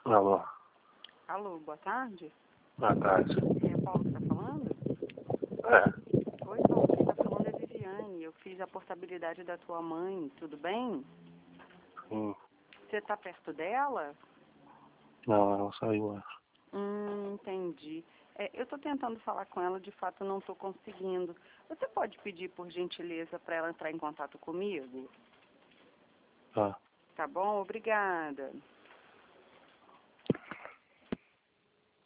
Alô, Alô, boa tarde. boa tarde. É Paulo que tá falando? É, Oi, Paulo, quem tá falando é Viviane. Eu fiz a portabilidade da tua mãe, tudo bem? Você tá perto dela? não, ela saiu, acho. Entendi. Eu tô tentando falar com ela, de fato não tô conseguindo. Você pode pedir, por gentileza, para ela entrar em contato comigo? Tá. Tá bom? Obrigada.